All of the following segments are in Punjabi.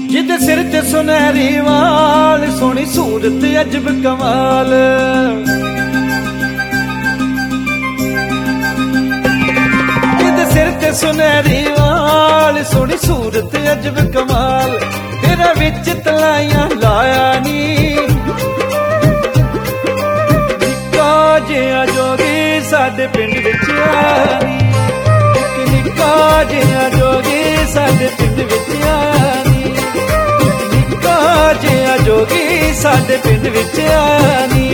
ਜਿਹਦੇ ਸਿਰ ਤੇ ਸੁਨਹਿਰੀ ਵਾਲ, ਸੋਹਣੀ ਸੂਰਤ ਅਜਬ ਕਮਾਲ। ਜਿਹਦੇ ਸਿਰ ਤੇ ਸੁਨਹਿਰੀ ਵਾਲ, ਸੋਹਣੀ ਸੂਰਤ ਅਜਬ ਕਮਾਲ। ਤੇਰਾ ਵਿੱਚ ਤਲਾਈਆਂ ਲਾਇਆ ਨੀ, ਨਿੱਕਾ ਜਿਹਾ ਜੋਗੀ ਸਾਡੇ ਪਿੰਡ ਵਿੱਚ ਆਇਆ ਨੀ। ਇੱਕ ਨਿੱਕਾ ਜਿਹਾ ਜੋਗੀ ਸਾਡੇ ਪਿੰਡ ਵਿੱਚ ਆਇਆ ਨੀ। ਨਿੱਕਾ ਜਿਹਾ ਜੋਗੀ ਸਾਡੇ ਪਿੰਡ ਵਿੱਚ ਆਇਆ ਨੀ।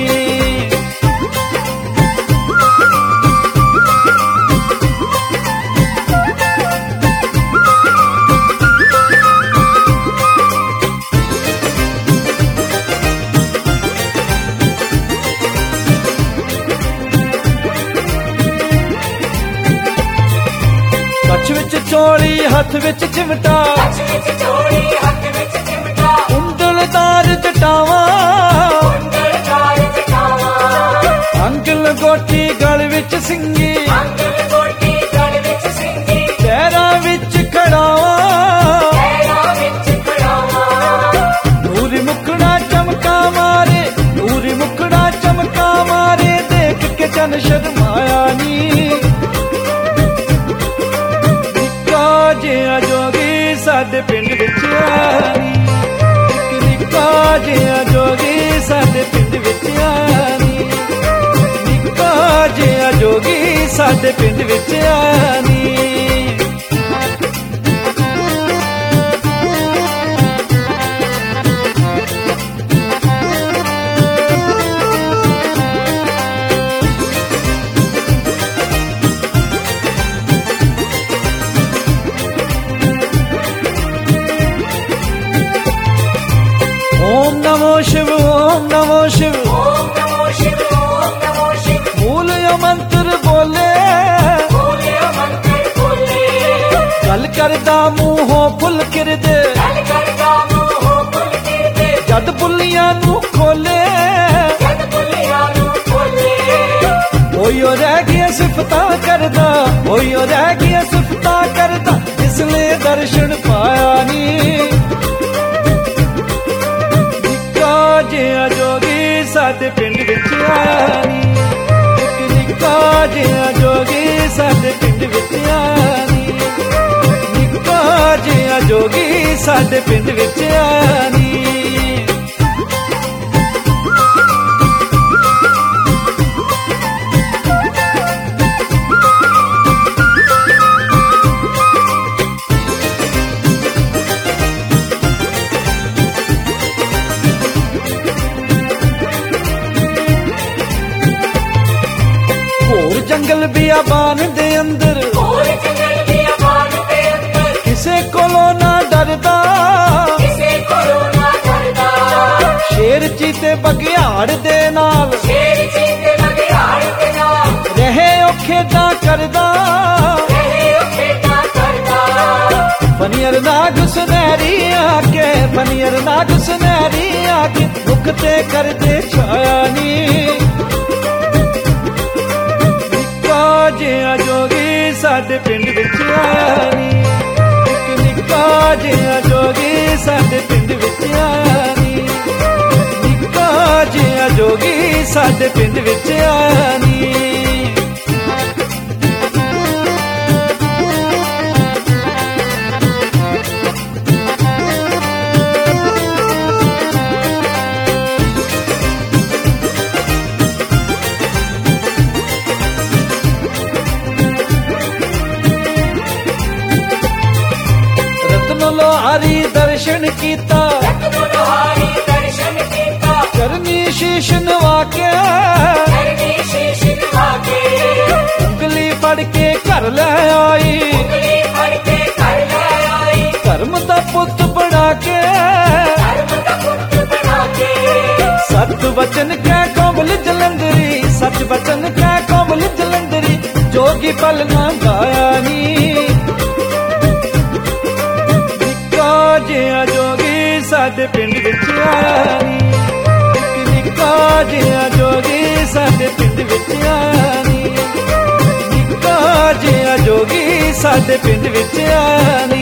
ਕੱਛ ਵਿੱਚ ਚੋਲੀ ਹੱਥ ਵਿੱਚ ਚਿਮਟਾ, ਉਂਗਲਦਾਰ ਜਟਾਵਾਂ, ਅੰਗ ਲਗੋਟੀ ਗਲ ਵਿੱਚ ਸਿੰਗੀ, ਪੈਰਾਂ ਵਿੱਚ ਖੜਾਵਾਂ। ਨੂਰੀ ਮੁਖੜਾ ਚਮਕਾ ਮਾਰੇ, ਨੂਰੀ ਮੁਖੜਾ ਚਮਕਾ ਮਾਰੇ, ਦੇਖ ਕੇ ਚੰਨ ਸ਼ਰਮਾਇਆ ਨੀ। ਜਿਹਾ ਜੋਗੀ ਸਾਡੇ ਪਿੰਡ ਵਿੱਚ ਆਇਆ ਨੀ। ਇੱਕ ਨਿੱਕਾ ਜਿਹਾ ਜੋਗੀ ਸਾਡੇ ਪਿੰਡ ਵਿੱਚ ਆਇਆ ਨੀ। ਨਿੱਕਾ ਜਿਹਾ ਜੋਗੀ ਸਾਡੇ ਪਿੰਡ ਵਿੱਚ ਆਇਆ ਨੀ। ਓਮ ਨਮੋ ਸ਼ਿਵ, ਓਮ ਨਮੋ ਸ਼ਿਵ, ਓਮ ਨਮੋ ਸ਼ਿਵ, ਓਮ ਨਮੋ ਸ਼ਿਵ। ਬੋਲਿਓ ਮੰਤਰ ਬੋਲੇ, ਬੋਲਿਓ ਮੰਤਰ ਬੋਲੇ। ਗੱਲ ਕਰਦਾ ਮੂੰਹੋਂ ਫੁੱਲ ਕਿਰਦੇ, ਗੱਲ ਕਰਦਾ ਮੂੰਹੋਂ ਫੁੱਲ ਕਿਰਦੇ। ਜਦ ਬੁੱਲੀਆਂ ਨੂੰ ਖੋਲੇ, ਜਦ ਬੁੱਲੀਆਂ ਨੂੰ ਖੋਲੇ। ਓਯੋ ਰਹਿ ਗਿਆ ਸਿਫਤਾਂ ਕਰਦਾ, ਓਯੋ ਰਹਿ ਗਿਆ ਸਿਫਤਾਂ ਕਰਦਾ, ਇਸ ਲਈ ਦਰਸ਼ਨ ਪਾਇਆ ਨੀ। ਜਿਹਾ ਜੋਗੀ ਸਾਡੇ ਪਿੰਡ ਵਿੱਚ ਆਇਆ ਨੀ। ਇੱਕ ਨਿੱਕਾ ਜਿਹਾ ਜੋਗੀ ਸਾਡੇ ਪਿੰਡ ਵਿੱਚ ਆਇਆ ਨੀ। ਨਿੱਕਾ ਜਿਹਾ ਜੋਗੀ ਸਾਡੇ ਪਿੰਡ ਵਿੱਚ ਆਇਆ ਨੀ। जंगल बियाबान दे अंदर, जंगल बियाबान दे अंदर, किसे कोलों ना डरदा, किसे कोलों ना डरदा। शेर चीते बघियाड़ दे नाल, शेर चीते बघियाड़ दे नाल, रहे औखेदा करदा, रहे औखेदा करदा। फनियर नाग सुनहरी आके, फनियर नाग सुनहरी आके, मुख ते कर दे छाया नी। ਜਿਹਾ ਜੋਗੀ ਸਾਡੇ ਪਿੰਡ ਵਿੱਚ ਆਇਆ ਨੀ। ਇੱਕ ਨਿੱਕਾ ਜਿਹਾ ਜੋਗੀ ਸਾਡੇ ਪਿੰਡ ਵਿੱਚ ਆਇਆ ਨੀ। ਨਿੱਕਾ ਜਿਹਾ ਜੋਗੀ ਸਾਡੇ ਪਿੰਡ ਵਿੱਚ ਆਇਆ ਨੀ। ਲੋਹਾਰੀ ਦਰਸ਼ਨ ਕੀਤਾ, ਲੋਹਾਰੀ ਦਰਸ਼ਨ ਕੀਤਾ। ਕਰਨੀ ਸ਼ੀਸ਼ ਨਵਾ ਕੇ, ਕਰਨੀ ਸ਼ੀਸ਼ ਨਵਾ ਕੇ। ਉਂਗਲੀ ਫੜ ਕੇ ਘਰ ਲੈ ਆਈ, ਉਂਗਲੀ ਫੜ ਕੇ ਘਰ ਲੈ ਆਈ। ਧਰਮ ਦਾ ਪੁੱਤ ਬਣਾ ਕੇ, ਧਰਮ ਦਾ ਪੁੱਤ ਬਣਾ ਕੇ। ਸਤ ਵਚਨ ਕਹਿ ਕੋਮਲ ਜਲੰਧਰੀ, ਸੱਚ ਵਚਨ ਕਹਿ ਕੋਮਲ ਜਲੰਧਰੀ। ਜੋਗੀ ਪਲ ਨਾ ਗਾਇਆ ਨੀ। ਜਿਹਾ ਜੋਗੀ ਸਾਡੇ ਪਿੰਡ ਵਿੱਚ ਆਇਆ ਨੀ। ਇੱਕ ਨਿੱਕਾ ਜਿਹਾ ਜੋਗੀ ਸਾਡੇ ਪਿੰਡ ਵਿੱਚ ਆਇਆ ਨੀ। ਨਿੱਕਾ ਜਿਹਾ ਜੋਗੀ ਸਾਡੇ ਪਿੰਡ ਵਿੱਚ ਆਇਆ ਨੀ।